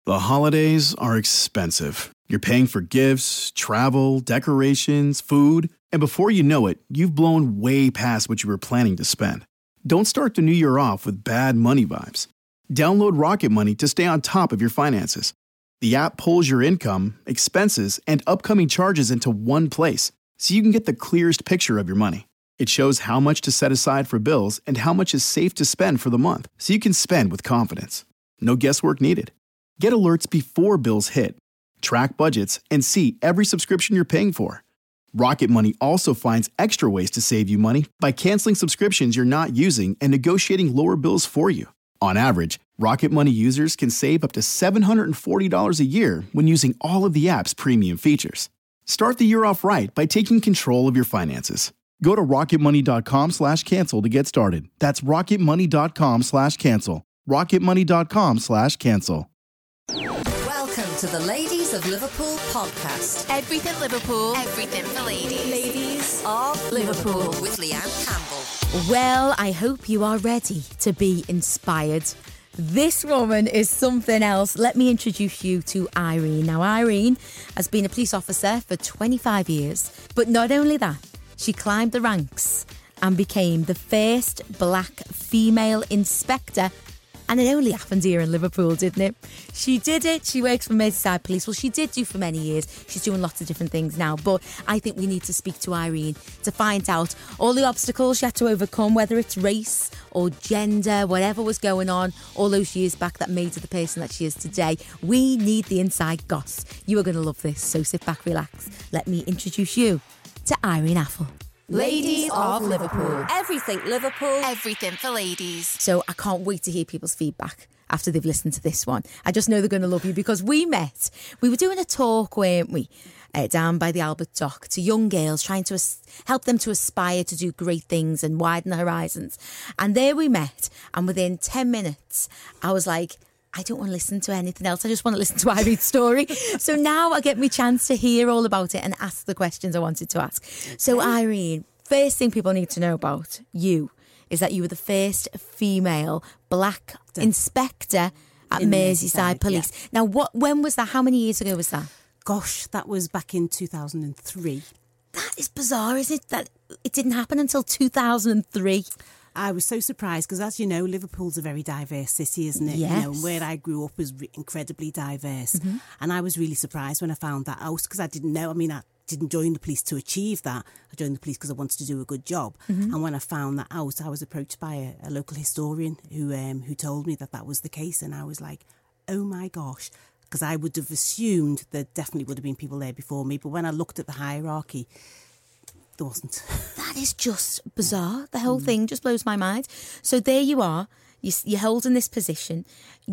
The holidays are expensive. You're paying for gifts, travel, decorations, food, and before you know it, you've blown way past what you were planning to spend. Don't start the new year off with bad money vibes. Download Rocket Money to stay on top of your finances. The app pulls your income, expenses, and upcoming charges into one place, so you can get the clearest picture of your money. It shows how much to set aside for bills and how much is safe to spend for the month, so you can spend with confidence. No guesswork needed. Get alerts before bills hit, track budgets, and see every subscription you're paying for. Rocket Money also finds extra ways to save you money by canceling subscriptions you're not using and negotiating lower bills for you. On average, Rocket Money users can save up to $740 a year when using all of the app's premium features. Start the year off right by taking control of your finances. Go to rocketmoney.com/cancel to get started. That's rocketmoney.com/cancel. rocketmoney.com/cancel. Welcome to the Ladies of Liverpool podcast. Everything Liverpool, everything for ladies. Ladies of Liverpool with Leanne Campbell. Well, I hope you are ready to be inspired. This woman is something else. Let me introduce you to Irene. Now, Irene has been a police officer for 25 years. But not only that, she climbed the ranks and became the first black female inspector. And it only happened here in Liverpool, didn't it? She did it. She works for Merseyside Police. Well, she did do for many years. She's doing lots of different things now. But I think we need to speak to Irene to find out all the obstacles she had to overcome, whether it's race or gender, whatever was going on all those years back that made her the person that she is today. We need the inside goss. You are going to love this. So sit back, relax. Let me introduce you to Irene Affle. Ladies of Liverpool. Everything Liverpool. Everything for ladies. So I can't wait to hear people's feedback after they've listened to this one. I just know they're going to love you because we were doing a talk, weren't we, down by the Albert Dock to young girls, trying to help them to aspire to do great things and widen their horizons. And there we met, and within 10 minutes, I was like, I don't want to listen to anything else. I just want to listen to Irene's story. So now I get my chance to hear all about it and ask the questions I wanted to ask. So Irene, first thing people need to know about you is that you were the first female black inspector at Merseyside Police. Yeah. Now, when was that? How many years ago was that? Gosh, that was back in 2003. That is bizarre, isn't it? That it didn't happen until 2003. I was so surprised because, as you know, Liverpool's a very diverse city, isn't it? Yes. You know, where I grew up was incredibly diverse. Mm-hmm. And I was really surprised when I found that out because I didn't know. I mean, I didn't join the police to achieve that. I joined the police because I wanted to do a good job. Mm-hmm. And when I found that out, I was approached by a local historian who told me that was the case. And I was like, oh my gosh, because I would have assumed there definitely would have been people there before me. But when I looked at the hierarchy, there wasn't. That is just bizarre. The whole thing just blows my mind. So there you are. You're holding this position.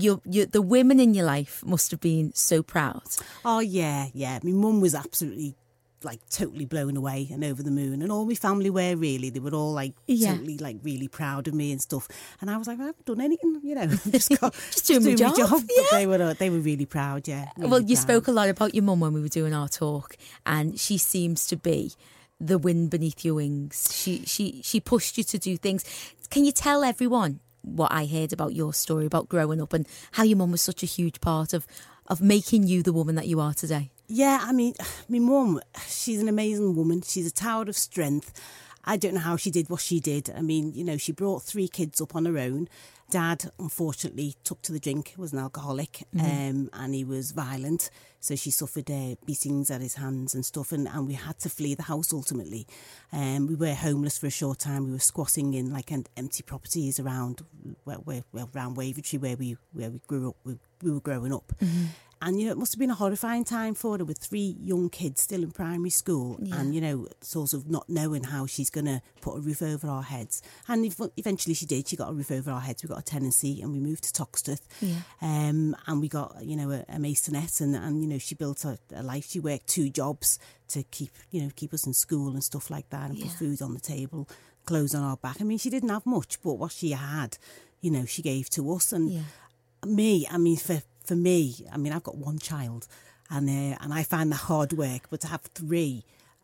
The women in your life must have been so proud. Oh, yeah. My mum was absolutely, totally blown away and over the moon. And all my family were really. They were all, totally, really proud of me and stuff. And I was like, I haven't done anything, just doing my job. Yeah. But they were really proud, yeah. Really well, you proud. spoke a lot about your mum when we were doing our talk. And she seems to be the wind beneath your wings. She pushed you to do things. Can you tell everyone what I heard about your story about growing up and how your mum was such a huge part of making you the woman that you are today? Yeah, I mean, my mum, she's an amazing woman. She's a tower of strength. I don't know how she did what she did. I mean, she brought 3 kids up on her own. Dad, unfortunately, took to the drink, was an alcoholic, and he was violent. So she suffered beatings at his hands and stuff, and we had to flee the house ultimately. We were homeless for a short time. We were squatting in empty properties around Wavertree, where we grew up. We were growing up. Mm-hmm. And, it must have been a horrifying time for her with 3 young kids still in primary school and, sort of not knowing how she's going to put a roof over our heads. And eventually she did. She got a roof over our heads. We got a tenancy and we moved to Toxteth. Yeah. And we got, a masonette and she built a life. She worked 2 jobs to keep us in school and stuff like that and put food on the table, clothes on our back. I mean, she didn't have much, but what she had, she gave to us. And for me, I've got 1 child and I find that hard work, but to have 3,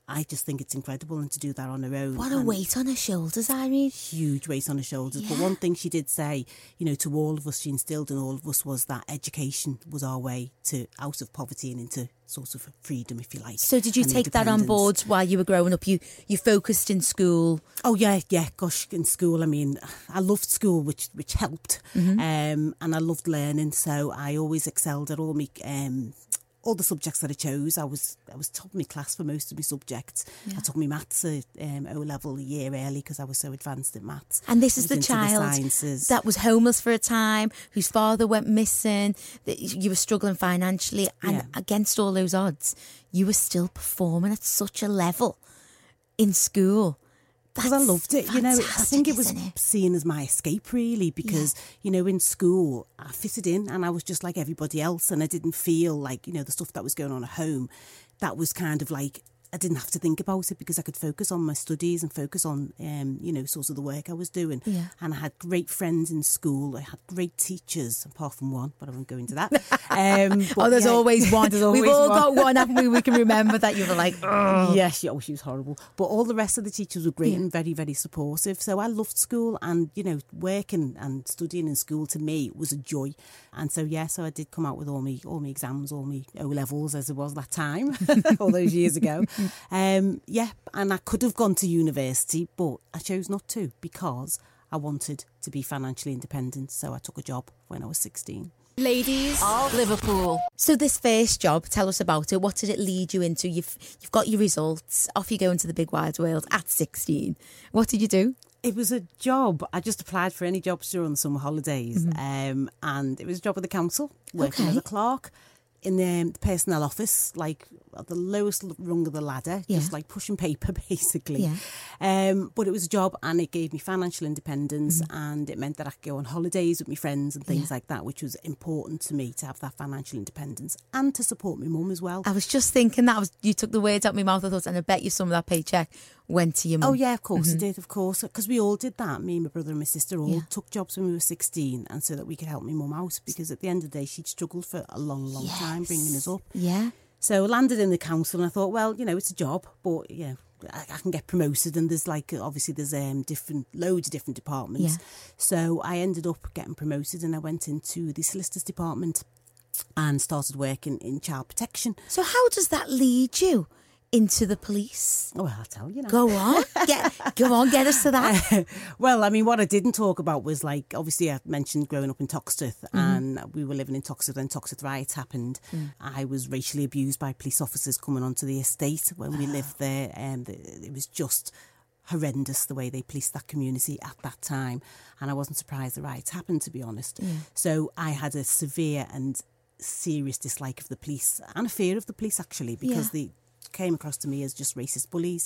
I just think it's incredible, and to do that on her own. What a weight on her shoulders, Irene. Huge weight on her shoulders. Yeah. But one thing she did say, you know, to all of us, she instilled in all of us, was that education was our way to out of poverty and into sort of freedom, if you like. So did you and take that on independence. board while you were growing up? You focused in school? Oh, yeah, gosh, in school, I mean, I loved school, which helped, and I loved learning, so I always excelled at all the subjects that I chose. I was top of my class for most of my subjects. Yeah. I took my maths at O-level a year early because I was so advanced at maths. And this is the child that was homeless for a time, whose father went missing, that you were struggling financially, and against all those odds, you were still performing at such a level in school. Because I loved it, you know. I think it was it? seen as my escape, really, because, you know, in school, I fitted in and I was just like everybody else, and I didn't feel like, you know, the stuff that was going on at home, that was kind of like, I didn't have to think about it because I could focus on my studies and focus on, you know, sort of the work I was doing. Yeah. And I had great friends in school. I had great teachers, apart from one, but I won't go into that. There's always one. We've all got one, haven't we? We can remember that you were like, oh. Yes, she was horrible. But all the rest of the teachers were great and very, very supportive. So I loved school, and, you know, working and studying in school to me was a joy. And so, so I did come out with all my exams, all my O-levels, as it was that time, all those years ago. And I could have gone to university, but I chose not to because I wanted to be financially independent. So I took a job when I was 16. Ladies of Liverpool. So this first job, tell us about it. What did it lead you into? You've got your results. Off you go into the big wide world at 16. What did you do? It was a job. I just applied for any jobs during the summer holidays. And it was a job with the council, working as a clerk in the personnel office, like at the lowest rung of the ladder, just like pushing paper, basically. But it was a job, and it gave me financial independence, and it meant that I could go on holidays with my friends and things like that, which was important to me, to have that financial independence and to support my mum as well. I was just thinking that you took the words out of my mouth. I thought, and I bet you some of that paycheck went to your mum. Oh, yeah, of course it did, of course. Because we all did that. Me, my brother and my sister all took jobs when we were 16, and so that we could help my mum out, because at the end of the day, she'd struggled for a long, long time bringing us up. Yeah. So I landed in the council, and I thought, well, you know, it's a job, but, you know, I can get promoted, and there's obviously there's loads of different departments. So I ended up getting promoted, and I went into the solicitors department and started working in child protection. So how does that lead you into the police? Oh, I'll tell you now. Go on. Get us to that. Well, I mean, what I didn't talk about was, like, obviously I mentioned growing up in Toxteth, and we were living in Toxteth when Toxteth riots happened. I was racially abused by police officers coming onto the estate when we lived there, and it was just horrendous the way they policed that community at that time, and I wasn't surprised the riots happened, to be honest. So I had a severe and serious dislike of the police, and a fear of the police, actually, because they came across to me as just racist bullies.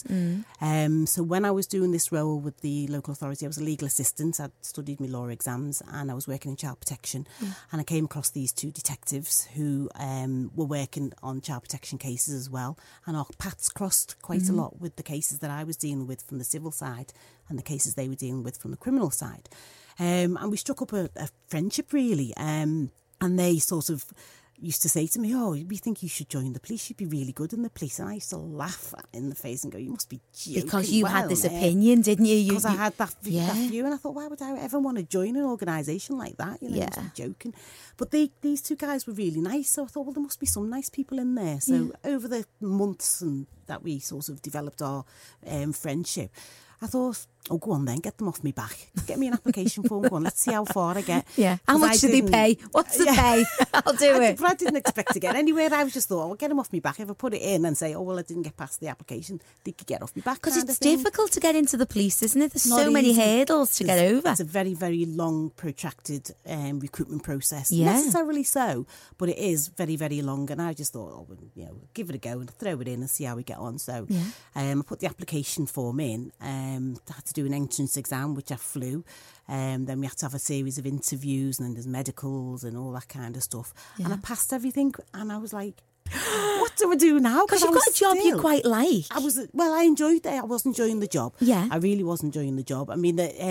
So when I was doing this role with the local authority, I was a legal assistant. I'd studied my law exams, and I was working in child protection. And I came across these two detectives who were working on child protection cases as well. And our paths crossed quite a lot with the cases that I was dealing with from the civil side and the cases they were dealing with from the criminal side. And we struck up a friendship, really. And they sort of used to say to me, oh, we think you should join the police, you'd be really good in the police. And I used to laugh in the face and go, you must be joking. Because you had this opinion, didn't you? Because I had that view, and I thought, why would I ever want to join an organisation like that? You know, you must be joking. But these two guys were really nice, so I thought, well, there must be some nice people in there. So over the months that we sort of developed our friendship, I thought, oh, go on then, get them off me back. Get me an application form, go on, let's see how far I get. Yeah. How much do they pay? What's the pay? I'll do it. But I didn't expect to get anywhere. I was just thought, I'll get them off me back. If I put it in and say, oh, well, I didn't get past the application, they could get off me back. Because it's difficult to get into the police, isn't it? There's so many hurdles to get over. It's a very, very long, protracted recruitment process. Necessarily so, but it is very, very long. And I just thought, oh, you know, give it a go and throw it in and see how we get on. So I put the application form in. I had to do an entrance exam, which I flew. Then we had to have a series of interviews, and then there's medicals and all that kind of stuff. And I passed everything, and I was like, what do I do now? Because you've got a job you quite like. I enjoyed it. I was enjoying the job. Yeah. I really was enjoying the job. I mean,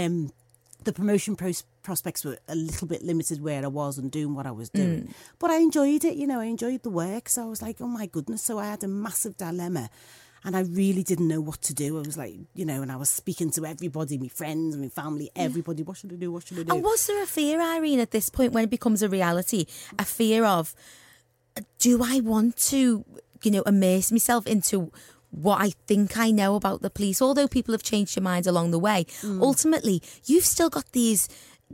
the promotion prospects were a little bit limited where I was and doing what I was doing. But I enjoyed it, you know, I enjoyed the work. So I was like, oh my goodness. So I had a massive dilemma. And I really didn't know what to do. I was like, and I was speaking to everybody, my friends and my family, everybody, what should I do, what should I do? And was there a fear, Irene, at this point when it becomes a reality, a fear of, do I want to, immerse myself into what I think I know about the police? Although people have changed your mind along the way, ultimately, you've still got these,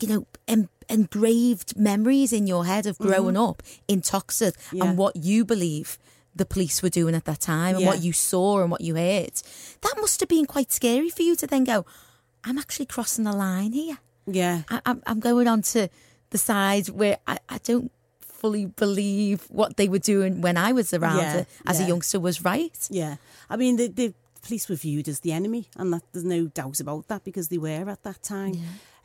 engraved memories in your head of growing up in Toxteth and what you believe the police were doing at that time and what you saw and what you heard. That must have been quite scary for you to then go, I'm actually crossing the line here. Yeah. I'm going on to the side where I don't fully believe what they were doing when I was around as a youngster was right. Yeah. I mean, the police were viewed as the enemy, and there's no doubt about that because they were at that time.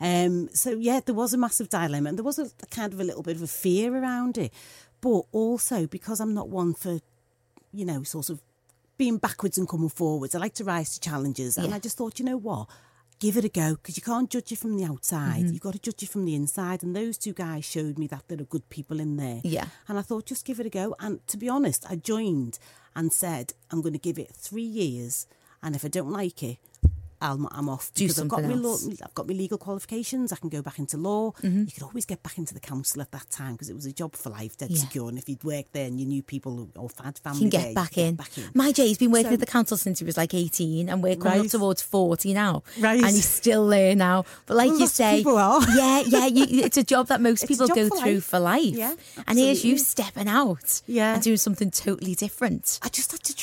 So, there was a massive dilemma, and there was a kind of a little bit of a fear around it. But also, because I'm not one for, sort of being backwards and coming forwards, I like to rise to challenges. And I just thought, you know what? Give it a go, because you can't judge it from the outside. You've got to judge it from the inside. And those two guys showed me that there are good people in there. Yeah. And I thought, just give it a go. And to be honest, I joined and said, I'm going to give it 3 years. And if I don't like it, I'm off. Do because something else. I've got my legal qualifications. I can go back into law. You could always get back into the council at that time because it was a job for life, dead secure. And if you'd worked there and you knew people or had family you can get back in. My Jay's been working at the council since he was like 18, and we're coming up towards 40 now. Right. And he's still there now. But like you say, people are. it's a job that most people go through for life. Yeah, and here's you stepping out and doing something totally different. I just had to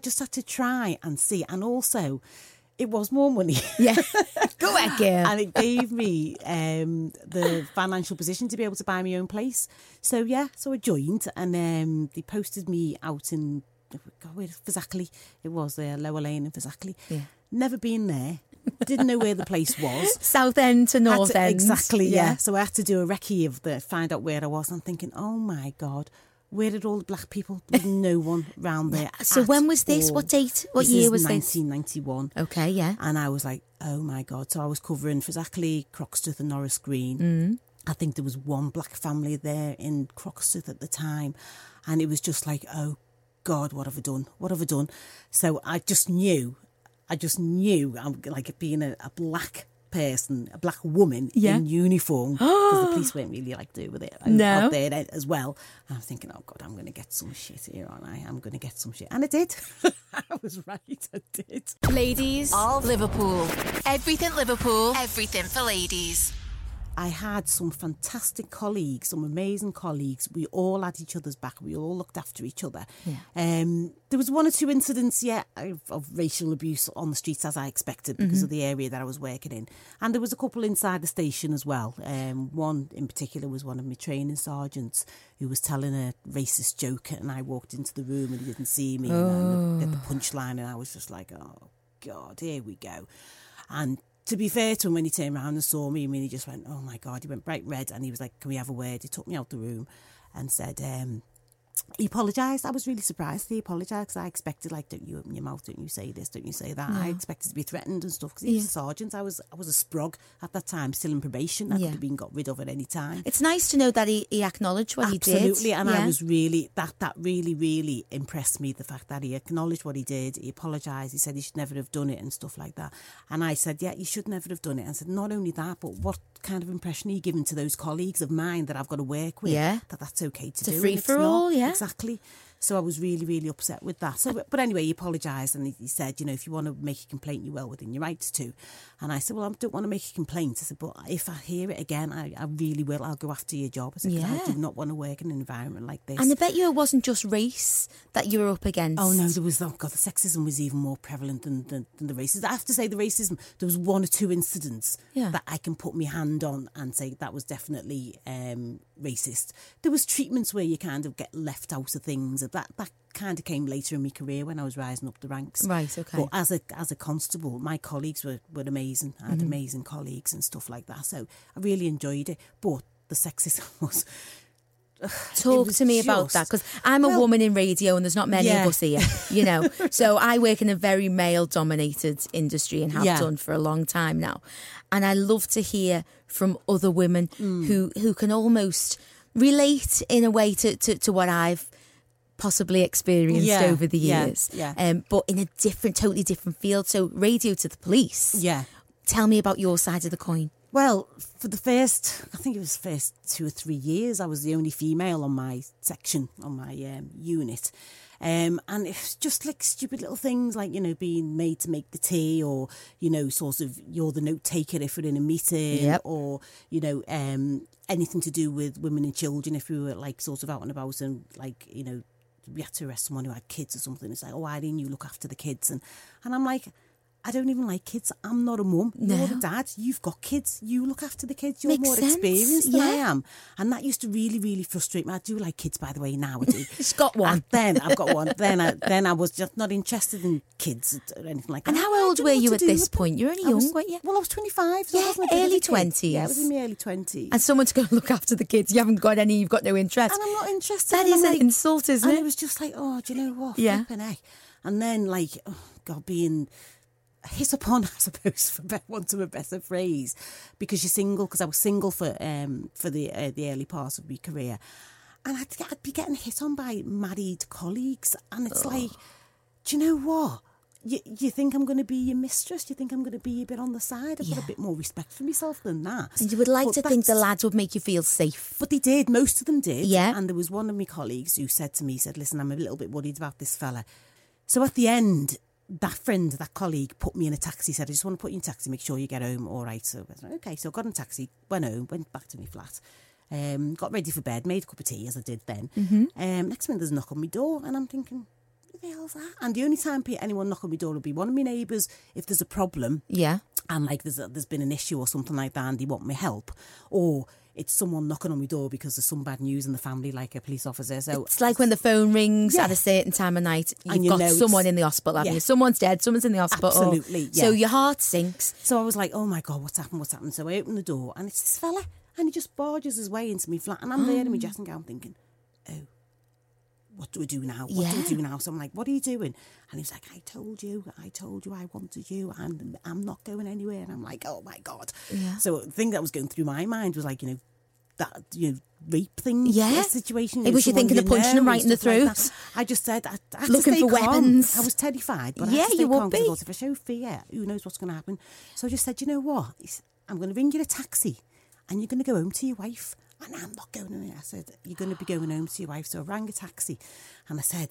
try and see. And also, it was more money. Yeah. Go ahead, girl. And it gave me the financial position to be able to buy my own place. So, so I joined, and they posted me out in Fazakerley. It was Lower Lane in Fazakerley. Yeah. Never been there. Didn't know where the place was. South End to North End. Exactly, yeah. So I had to do a recce of find out where I was. I'm thinking, oh my God, where did all the black people? There's no one round there. So when was this? What date? What year was this? 1991. Okay, yeah. And I was like, oh my God. So I was covering Fazakerley, Croxteth and Norris Green. I think there was one black family there in Croxteth at the time. And it was just like, oh God, what have I done? What have I done? So I just knew, I'm like being a black person, a black woman in uniform, because the police weren't really like doing with it out there as well. And I'm thinking, oh God, I'm going to get some shit here, aren't I? I'm going to get some shit. And I did. I was right, I did. Ladies of Liverpool. Everything Liverpool, everything for ladies. I had some fantastic colleagues, some amazing colleagues. We all had each other's back. We all looked after each other. Yeah. There was 1 or 2 incidents, of racial abuse on the streets, as I expected, because of the area that I was working in. And there was a couple inside the station as well. One in particular was one of my training sergeants who was telling a racist joke, and I walked into the room and he didn't see me. And I get the punchline, and I was just like, oh God, here we go. And to be fair to him, when he turned around and saw me, he just went, oh my God, he went bright red, and he was like, can we have a word? He took me out the room and said, he apologised. I was really surprised he apologised, because I expected, like, don't you open your mouth, don't you say this, don't you say that. No. I expected to be threatened and stuff, because he was a sergeant. I was a sprog at that time, still in probation. I could have been got rid of at any time. It's nice to know that he acknowledged what he did. Absolutely, and I was really, that really, really impressed me, the fact that he acknowledged what he did. He apologised. He said he should never have done it and stuff like that. And I said, you should never have done it. And I said, not only that, but what kind of impression are you giving to those colleagues of mine that I've got to work with? Yeah. That's okay to do. It's a free-for-all, Exactly. So I was really, really upset with that. So, but anyway, he apologised, and he said, if you want to make a complaint, you're well within your rights to. And I said, well, I don't want to make a complaint. I said, but if I hear it again, I really will. I'll go after your job. I said, I do not want to work in an environment like this. And I bet you it wasn't just race that you were up against. Oh, no, there was, the sexism was even more prevalent than the racism. I have to say the racism, there was 1 or 2 incidents that I can put my hand on and say that was definitely racist. There was treatments where you kind of get left out of things. That kind of came later in my career when I was rising up the ranks. Right, okay. But as a constable, my colleagues were amazing. I had amazing colleagues and stuff like that. So I really enjoyed it. But the sexism was... Talk to me about that, because I'm a woman in radio and there's not many of us here, So I work in a very male-dominated industry and have done for a long time now. And I love to hear from other women who can almost relate in a way to what I've possibly experienced over the years. But in a totally different field. So radio to the police. Yeah. Tell me about your side of the coin. Well, for the first 2 or 3 years, I was the only female on my section, on my unit. And it's just like stupid little things like, being made to make the tea or, sort of you're the note taker if we're in a meeting or, anything to do with women and children if we were like sort of out and about and like, we had to arrest someone who had kids or something. It's like, oh, Irene, you look after the kids. And I'm like, I don't even like kids. I'm not a mum. No. You're a dad. You've got kids. You look after the kids. You're more experienced than I am. And that used to really, really frustrate me. I do like kids, by the way, nowadays. She's got one. And then I've got one. Then I was just not interested in kids or anything like that. And how old were you at this point? You're only young, weren't you? Well, I was 25. So yeah, early 20s. Yeah, I was in my early 20s. And someone to go look after the kids. You haven't got any, you've got no interest. And I'm not interested. That is an insult, isn't it? And it was just like, oh, do you know what? Yeah. Flipping heck. And then, like, oh, God, being hit upon, I suppose, for want of a better phrase, because you're single. Because I was single for the early part of my career, and I'd be getting hit on by married colleagues, and it's like, do you know what? You think I'm going to be your mistress? You think I'm going to be a bit on the side? I've got a bit more respect for myself than that. And you would like to think the lads would make you feel safe. But they did. Most of them did. Yeah. And there was one of my colleagues who said to me, listen, I'm a little bit worried about this fella. So at the end, that colleague put me in a taxi, said, I just want to put you in a taxi, make sure you get home all right. So I was like, okay, so I got in a taxi, went home, went back to my flat, got ready for bed, made a cup of tea, as I did then. Next minute there's a knock on my door, and I'm thinking, what the hell's that? And the only time anyone knock on my door will be one of my neighbours if there's a problem. Yeah. And like there's been an issue or something like that and they want my help. Or it's someone knocking on my door because there's some bad news in the family, like a police officer. So it's like when the phone rings at a certain time of night, you've got someone in the hospital, haven't you? Someone's dead, someone's in the hospital. Absolutely, yeah. So your heart sinks. So I was like, oh my God, what's happened? So I open the door and it's this fella and he just barges his way into my flat and I'm there in my dressing gown thinking, oh, what do we do now? What do we do now? So I'm like, what are you doing? And he was like, I told you I wanted you and I'm not going anywhere. And I'm like, oh my God. Yeah. So the thing that was going through my mind was like, that, rape thing situation. It was you thinking of punching him right in the throat. Like I just said, I had looking to stay for calm. weapons. I was terrified, but I yeah, had to stay you calm would be. because if I show fear, who knows what's going to happen. So I just said, you know what? I'm going to ring you a taxi and you're going to go home to your wife. And I'm not going home. I said, you're going to be going home to your wife. So I rang a taxi and I said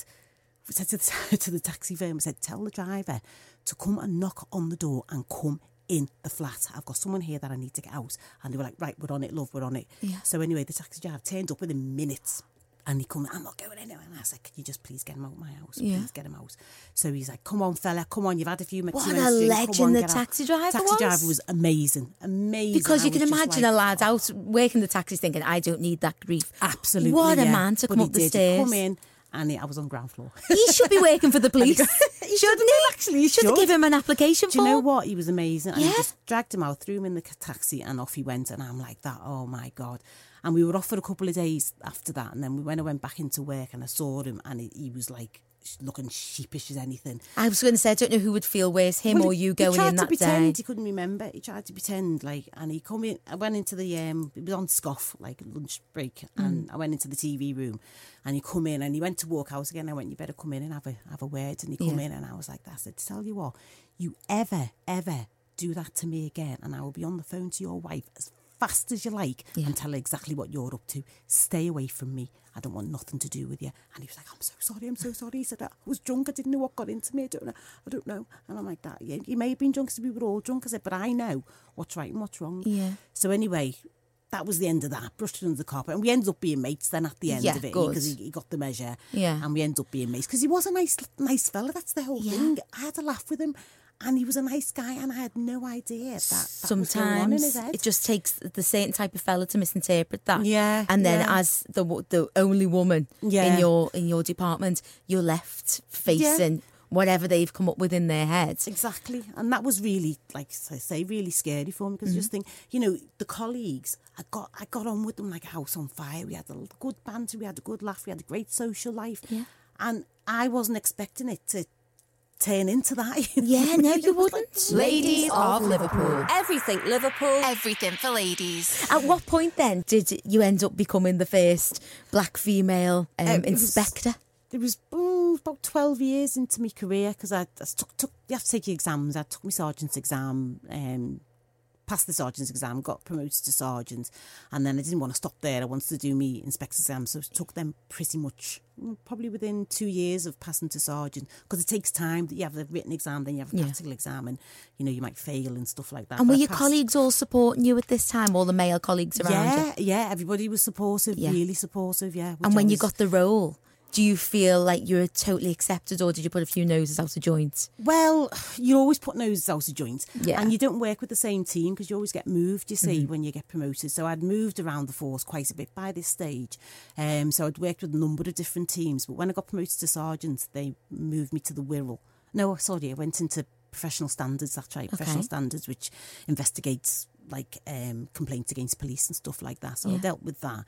to the taxi firm, I said, tell the driver to come and knock on the door and come in the flat. I've got someone here that I need to get out. And they were like, right, we're on it, love, we're on it. Yeah. So anyway, the taxi driver turned up within minutes. And he come, I'm not going anywhere. And I was like, can you just please get him out of my house? Please get him out. So he's like, come on, fella, come on, you've had a few minutes. What a legend the taxi driver was. Taxi driver was amazing. Because you can imagine a lad out working the taxis thinking, I don't need that grief. Absolutely. What a man to come up the stairs. He'd come in and I was on ground floor. He should be working for the police. Shouldn't he? Actually, he should give him an application form. form. Do you know what? He was amazing. And he just dragged him out, threw him in the taxi and off he went. And I'm like that, oh my God. And we were off for a couple of days after that. And then when I went back into work and I saw him and he was like looking sheepish as anything. I was going to say, I don't know who would feel worse, him or you going in that day. He tried to pretend he couldn't remember. He tried to pretend and he come in. I went into the, it was on scoff, like lunch break. And I went into the TV room and he come in and he went to walk out again. I went, you better come in and have a word. And he come in and I was like, I said, tell you what, you ever do that to me again and I will be on the phone to your wife as fast as you like and tell her exactly what you're up to. Stay away from me. I don't want nothing to do with you. And he was like, I'm so sorry. He said, I was drunk. I didn't know what got into me. I don't know. And I'm like, that. Yeah, you may have been drunk, so we were all drunk. I said, but I know what's right and what's wrong. Yeah. So anyway, that was the end of that. Brushed it under the carpet. And we ended up being mates then at the end of it. Because he got the measure. Yeah. And we ended up being mates. Because he was a nice fella. That's the whole thing. I had a laugh with him. And he was a nice guy, and I had no idea that sometimes was going on in his head. It just takes the certain type of fella to misinterpret that. Yeah, and then as the only woman in your department, you're left facing whatever they've come up with in their heads. Exactly, and that was really, like I say, really scary for me because I just think, the colleagues, I got on with them like a house on fire. We had a good banter, we had a good laugh, we had a great social life, and I wasn't expecting it to turn into that. Yeah, no, you wouldn't. Ladies of Liverpool. Everything Liverpool. Everything for ladies. At what point then did you end up becoming the first black female inspector? It was about 12 years into my career because I took you have to take your exams. I took my sergeant's exam, passed the sergeant's exam, got promoted to sergeant, and then I didn't want to stop there. I wanted to do my inspector's exam, so I took them pretty much probably within 2 years of passing to sergeant, because it takes time. You have the written exam, then you have a practical exam, and you might fail and stuff like that. And were your colleagues all supporting you at this time, all the male colleagues around you? Yeah, everybody was supportive, really supportive, yeah. And when you got the role, do you feel like you were totally accepted, or did you put a few noses out of joint? Well, you always put noses out of joint, yeah. And you don't work with the same team because you always get moved, you see, when you get promoted. So I'd moved around the force quite a bit by this stage. So I'd worked with a number of different teams. But when I got promoted to sergeant, they moved me to the Wirral. No, sorry, I went into professional standards, that's right, professional standards, which investigates like complaints against police and stuff like that. So I dealt with that.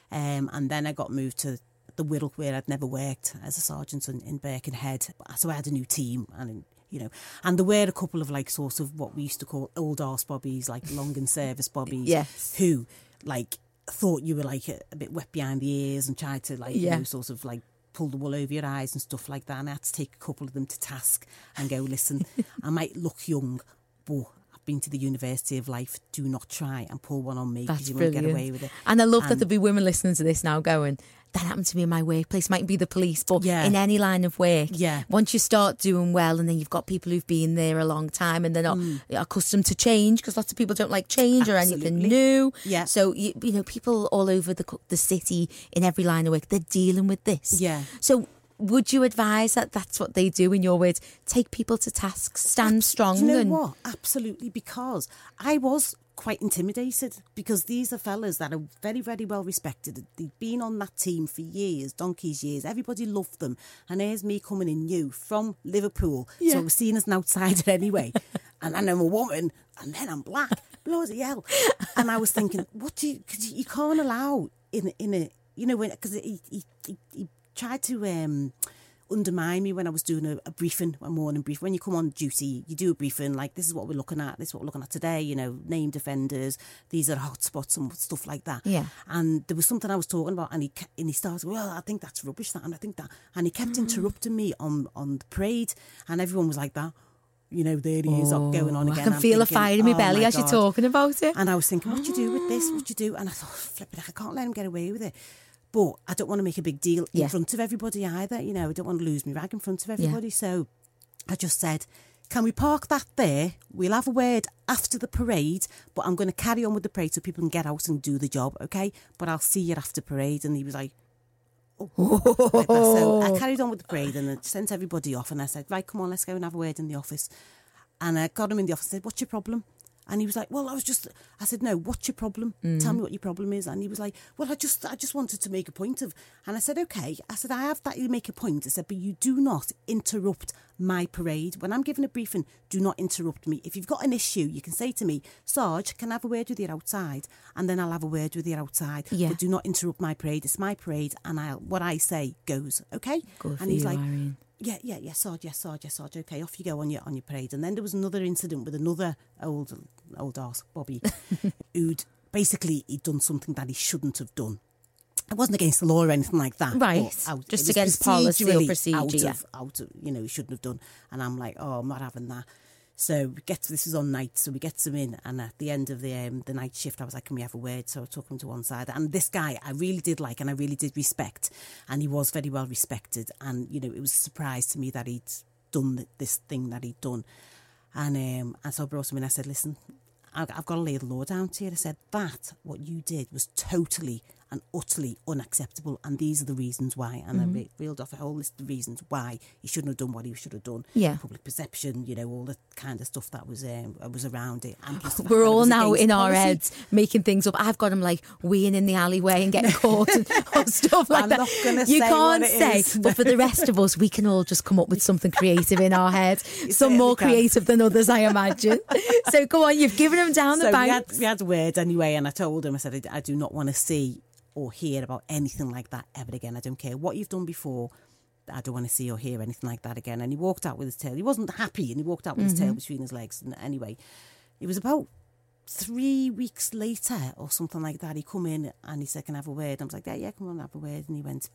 And then I got moved to the Wirral, where I'd never worked as a sergeant in Birkenhead. So I had a new team, and and there were a couple of like sort of what we used to call old arse bobbies, like long in service bobbies, who like thought you were like a bit wet behind the ears and tried to like sort of like pull the wool over your eyes and stuff like that. And I had to take a couple of them to task and go, listen, I might look young, but I've been to the University of Life. Do not try and pull one on me, because you won't get away with it. And I love that there'll be women listening to this now going, that happened to me in my workplace. Mightn't be the police, but in any line of work, once you start doing well, and then you've got people who've been there a long time and they're not accustomed to change, because lots of people don't like change or anything new. Yeah. So people all over the city in every line of work, they're dealing with this. Yeah. So would you advise that that's what they do, in your words? Take people to task, stand strong. Do you know what? Absolutely, because I was quite intimidated, because these are fellas that are very, very well respected. They've been on that team for years, donkey's years. Everybody loved them. And here's me coming in new from Liverpool. So I was seen as an outsider anyway. And then I'm a woman, and then I'm black. Bloody hell. And I was thinking, because you can't allow in a, because he tried to undermine me when I was doing a briefing, a morning brief. When you come on duty, you do a briefing like, this is what we're looking at, this is what we're looking at today, named offenders, these are hotspots and stuff like that. Yeah. And there was something I was talking about, and he started, well, I think that's rubbish, that, and I think that. And he kept interrupting me on the parade, and everyone was like that. There he is going on again. I can feel a fire in my belly as you're talking about it. And I was thinking, what do you do with this? What do you do? And I thought, flip it, I can't let him get away with it. But I don't want to make a big deal in front of everybody either. I don't want to lose my rag in front of everybody. So I just said, can we park that there? We'll have a word after the parade, but I'm going to carry on with the parade so people can get out and do the job, okay? But I'll see you after parade. And he was like, oh. Like that. So I carried on with the parade, and I sent everybody off, and I said, right, come on, let's go and have a word in the office. And I got him in the office and said, what's your problem? And he was like, well, I said, no, what's your problem? Tell me what your problem is. And he was like, well, I just wanted to make a point of. And I said, okay. I said, I have that you make a point. I said, but you do not interrupt my parade. When I'm giving a briefing, do not interrupt me. If you've got an issue, you can say to me, Sarge, can I have a word with you outside? And then I'll have a word with you outside. Yeah. But do not interrupt my parade. It's my parade, and what I say goes, okay? Good and he's you, like, Irene. Yeah, Sarge, okay, off you go on your parade. And then there was another incident with another old arse, Bobby, he'd done something that he shouldn't have done. It wasn't against the law or anything like that. Right, just against policy or procedure. Out of, he shouldn't have done. And I'm like, oh, I'm not having that. So this was on night, so we get him in, and at the end of the night shift, I was like, can we have a word? So I took him to one side, and this guy I really did like, and I really did respect, and he was very well respected, and it was a surprise to me that he'd done this thing that he'd done, and so I brought him in. I said, listen, I've got to lay the law down to you. I said, what you did was totally and utterly unacceptable, and these are the reasons why. And I reeled off a whole list of reasons why he shouldn't have done what he should have done. Yeah, public perception, all the kind of stuff that was around it. And we're all now in our heads making things up. I've got him like weeing in the alleyway and getting caught and stuff like that. I'm not going to say you can't what it say, but for the rest of us, we can all just come up with something creative in our heads. Some more creative than others, I imagine. So go on, you've given him down the bank. We had words anyway, and I told him, I said, I do not want to see or hear about anything like that ever again. I don't care what you've done before. I don't want to see or hear anything like that again. And he walked out with his tail. He wasn't happy, and he walked out with his tail between his legs. And anyway, it was about 3 weeks later or something like that. He come in and he said, can I have a word? I was like, yeah, come on, have a word. And he went,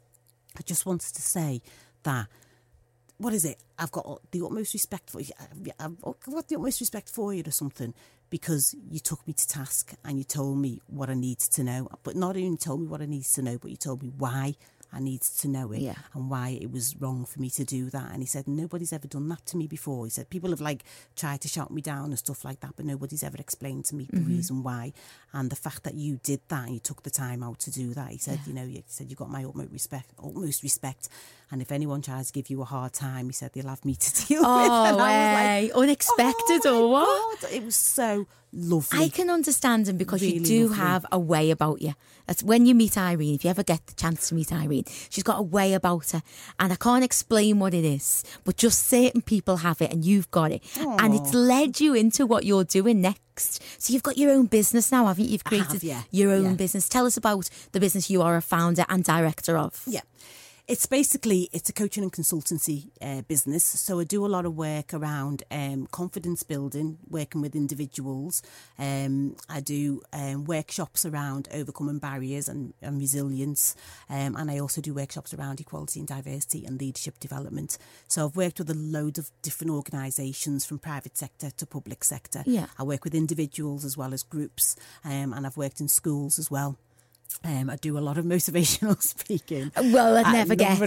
I just wanted to say that, what is it? I've got the utmost respect for you. I've got the utmost respect for you or something, because you took me to task and you told me what I needed to know. But not only told me what I needed to know, but you told me why I needed to know it and why it was wrong for me to do that. And he said, nobody's ever done that to me before. He said, people have tried to shout me down and stuff like that, but nobody's ever explained to me the reason why. And the fact that you did that and you took the time out to do that, he said, he said, you got my utmost respect. And if anyone tries to give you a hard time, he said, they'll have me to deal with. Oh, way. Unexpected or what? God, it was so lovely. I can understand him, because Really you do lovely. have a way about you. That's when you meet Irene, if you ever get the chance to meet Irene, she's got a way about her. And I can't explain what it is, but just certain people have it and you've got it. Aww. And it's led you into what you're doing next. So you've got your own business now, haven't you? You've created your own business. Tell us about the business you are a founder and director of. Yeah. It's a coaching and consultancy business. So I do a lot of work around confidence building, working with individuals. I do workshops around overcoming barriers and resilience. And I also do workshops around equality and diversity and leadership development. So I've worked with a load of different organisations, from private sector to public sector. Yeah. I work with individuals as well as groups, and I've worked in schools as well. I do a lot of motivational speaking. Well, I'd never guess.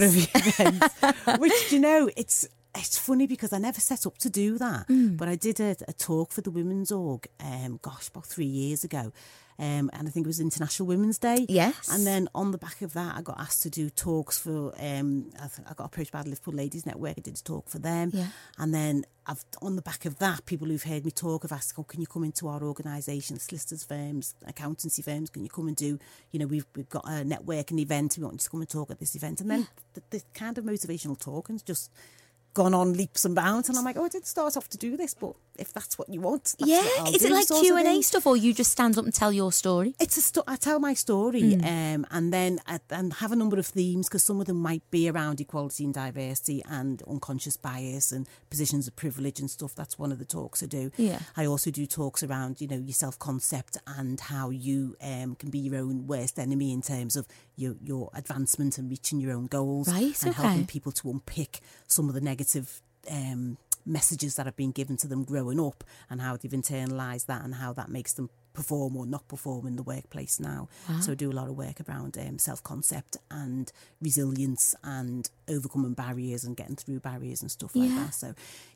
Which, it's funny because I never set up to do that. But I did a talk for the Women's Org, about 3 years ago. And I think it was International Women's Day. Yes. And then on the back of that, I got asked to do talks for, I got approached by the Liverpool Ladies Network. I did a talk for them. Yeah. And then on the back of that, people who've heard me talk have asked, can you come into our organisation, solicitors firms, accountancy firms, can you come and do, we've got a networking event, we want you to come and talk at this event. And then the kind of motivational talking's just gone on leaps and bounds, and I'm like, I didn't start off to do this, but if that's what you want, that's what I'll is do, it like Q&A stuff, or you just stand up and tell your story? It's I tell my story, and then and have a number of themes, because some of them might be around equality and diversity and unconscious bias and positions of privilege and stuff. That's one of the talks I do. Yeah. I also do talks around, your self-concept and how you can be your own worst enemy in terms of your advancement and reaching your own goals, and helping people to unpick some of the negative messages that have been given to them growing up, and how they've internalised that and how that makes them perform or not perform in the workplace now. Wow. So I do a lot of work around self-concept and resilience and overcoming barriers and getting through barriers and stuff like that. So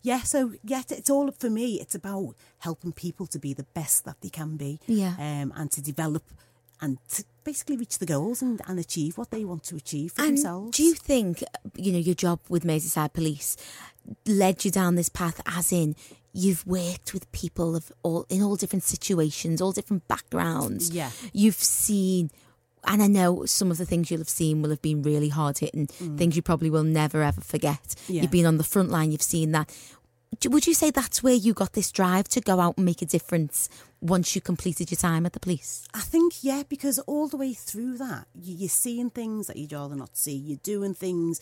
it's all, for me, it's about helping people to be the best that they can be, and to develop and to basically reach the goals and achieve what they want to achieve for themselves. Do you think, your job with Merseyside Police led you down this path, as in you've worked with people in all different situations, all different backgrounds? Yeah. You've seen, and I know some of the things you'll have seen will have been really hard-hitting, things you probably will never, ever forget. Yeah. You've been on the front line, you've seen that. Would you say that's where you got this drive to go out and make a difference once you completed your time at the police? I think, because all the way through that, you're seeing things that you'd rather not see. You're doing things,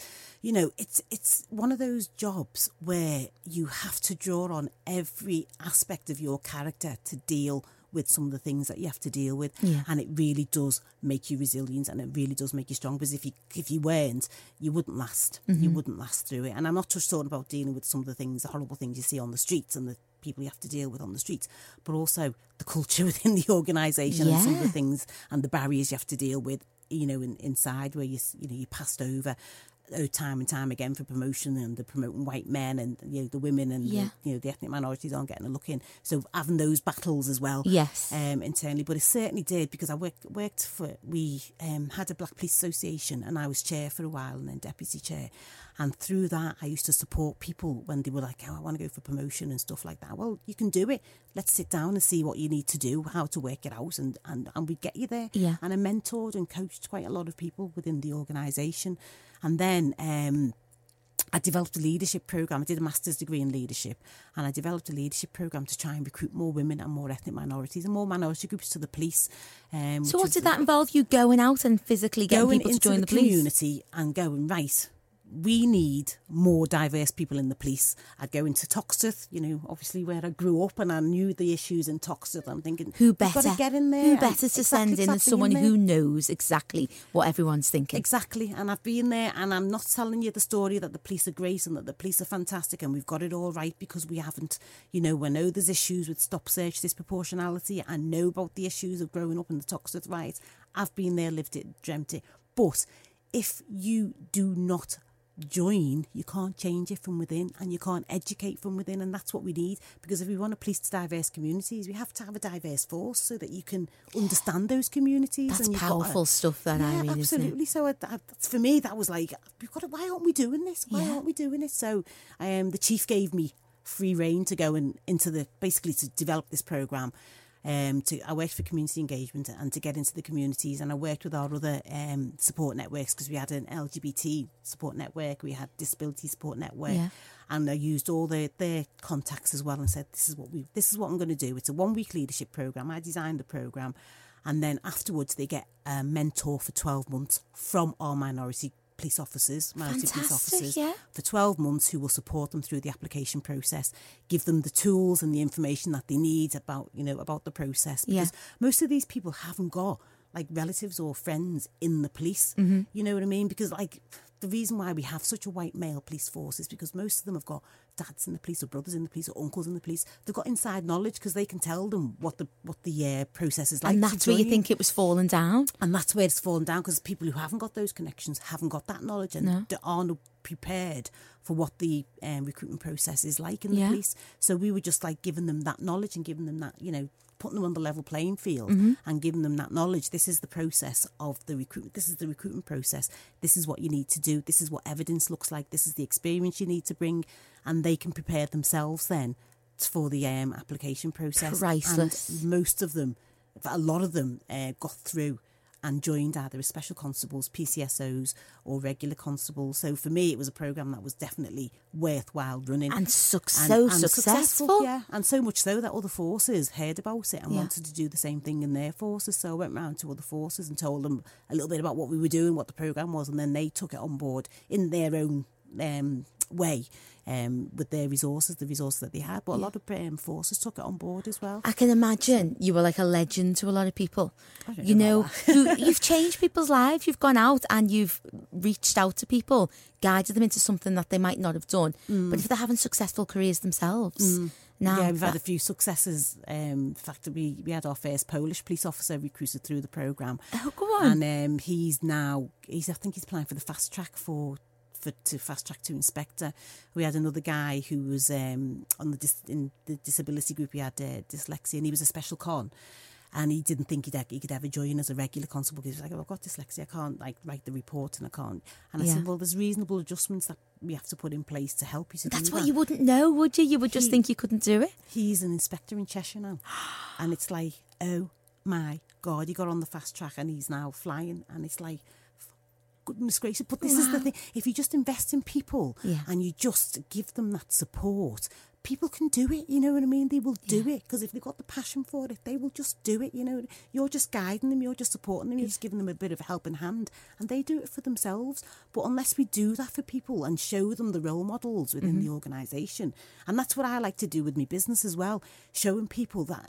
it's one of those jobs where you have to draw on every aspect of your character to deal with some of the things that you have to deal with, and it really does make you resilient, and it really does make you strong, because if you weren't, you wouldn't last. You wouldn't last through it. And I'm not just talking about dealing with some of the horrible things you see on the streets and the people you have to deal with on the streets, but also the culture within the organisation and some of the things and the barriers you have to deal with, inside, where you're passed over time and time again for promotion, and they're promoting white men, and the women and the ethnic minorities aren't getting a look in. So having those battles as well, internally. But it certainly did, because I worked for, we had a Black Police Association, and I was chair for a while and then deputy chair. And through that, I used to support people when they were like, I want to go for promotion and stuff like that. Well, you can do it. Let's sit down and see what you need to do, how to work it out, and we'd get you there. Yeah. And I mentored and coached quite a lot of people within the organisation. And then I developed a leadership programme. I did a master's degree in leadership, and I developed a leadership programme to try and recruit more women and more ethnic minorities and more minority groups to the police. So what did that involve? You going out and physically getting people to join the police? Going into the community and going, right, we need more diverse people in the police. I'd go into Toxteth, obviously where I grew up, and I knew the issues in Toxteth. I'm thinking, who better to get in there? Who better to send in than someone who knows exactly what everyone's thinking? Exactly, and I've been there, and I'm not telling you the story that the police are great and that the police are fantastic and we've got it all right, because we haven't. We know there's issues with stop search disproportionality. I know about the issues of growing up in the Toxteth riots. I've been there, lived it, dreamt it. But if you do not join, you can't change it from within, and you can't educate from within, and that's what we need. Because if we want to police diverse communities, we have to have a diverse force so that you can understand those communities. That's powerful stuff, that Irene, absolutely. Isn't it? So for me, that was like, why aren't we doing this? Why aren't we doing it? So the chief gave me free rein to go to develop this programme. I worked for community engagement and to get into the communities, and I worked with our other support networks, because we had an LGBT support network, we had disability support network, and I used all their contacts as well and said, this is what I'm going to do. It's a 1-week leadership programme. I designed the programme, and then afterwards they get a mentor for 12 months from our minority police officers for 12 months, who will support them through the application process, give them the tools and the information that they need about the process, because most of these people haven't got like relatives or friends in the police. You know what I mean? Because the reason why we have such a white male police force is because most of them have got dads in the police or brothers in the police or uncles in the police. They've got inside knowledge because they can tell them what the process is like. And that's where you think it was falling down. And that's where it's fallen down, because people who haven't got those connections haven't got that knowledge and aren't prepared for what the recruitment process is like in the police. So we were just like giving them that knowledge and giving them that, putting them on the level playing field and giving them that knowledge. This is the process of the recruitment. This is the recruitment process. This is what you need to do. This is what evidence looks like. This is the experience you need to bring, and they can prepare themselves then for the application process. Priceless. And most of them, a lot of them, got through and joined either as special constables, PCSOs, or regular constables. So for me, it was a programme that was definitely worthwhile running. And successful. Yeah, and so much so that other forces heard about it and wanted to do the same thing in their forces. So I went round to other forces and told them a little bit about what we were doing, what the programme was, and then they took it on board in their own way, with their resources, the resources that they had. But a lot of forces took it on board as well. I can imagine you were like a legend to a lot of people. You've changed people's lives. You've gone out and you've reached out to people, guided them into something that they might not have done. But if they're having successful careers themselves. Now, we've had a few successes. In fact, we had our first Polish police officer recruited through the programme. Oh, go on. And I think he's applying for the fast track to fast track to inspector. We had another guy who was in the disability group. He had dyslexia, and he was a special con. And he didn't think he could ever join as a regular constable, because he was like, I've got dyslexia, I can't write the report, and I can't. And I said, well, there's reasonable adjustments that we have to put in place to help you to do that. That's what you wouldn't know, would you? You would just think you couldn't do it. He's an inspector in Cheshire now. And it's like, oh my God, he got on the fast track and he's now flying. And it's like, goodness gracious. But this is the thing. If you just invest in people and you just give them that support, people can do it, you know what I mean? They will do it, because if they've got the passion for it, they will just do it, You're just guiding them, you're just supporting them, you're just giving them a bit of a helping hand, and they do it for themselves. But unless we do that for people and show them the role models within the organisation, and that's what I like to do with my business as well, showing people that,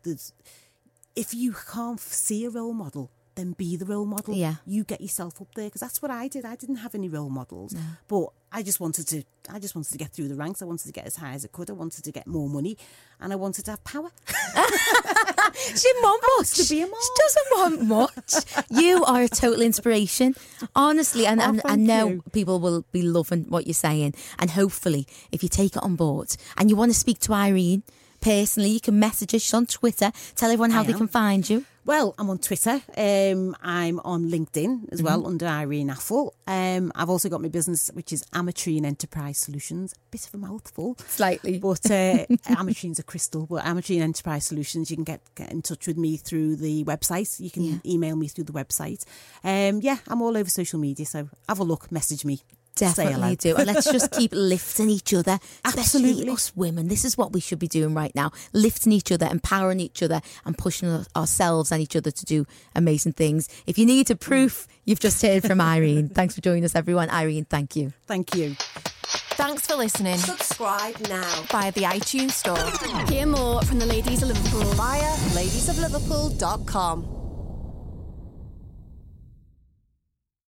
if you can't see a role model, then be the role model. Yeah. You get yourself up there, because that's what I did. I didn't have any role models, but I just wanted to get through the ranks. I wanted to get as high as I could. I wanted to get more money, and I wanted to have power. She didn't want much. To be a mom. She doesn't want much. You are a total inspiration, honestly, and I know people will be loving what you're saying. And hopefully, if you take it on board and you want to speak to Irene personally, you can message her. She's on Twitter. Tell everyone how they can find you. Well, I'm on Twitter. I'm on LinkedIn as well, under Irene Affle. I've also got my business, which is Ametrine Enterprise Solutions. Bit of a mouthful. Slightly. But Ametrine's a crystal. But Ametrine Enterprise Solutions, you can get in touch with me through the website. You can email me through the website. I'm all over social media, so have a look, message me. Definitely do. And let's just keep lifting each other, especially Absolutely. us women. This is what we should be doing right now. Lifting each other, empowering each other and pushing ourselves and each other to do amazing things. If you need a proof, you've just heard from Irene. Thanks for joining us, everyone. Irene, thank you. Thank you. Thanks for listening Subscribe now via the iTunes Store. Hear more from the Ladies of Liverpool via ladiesofliverpool.com.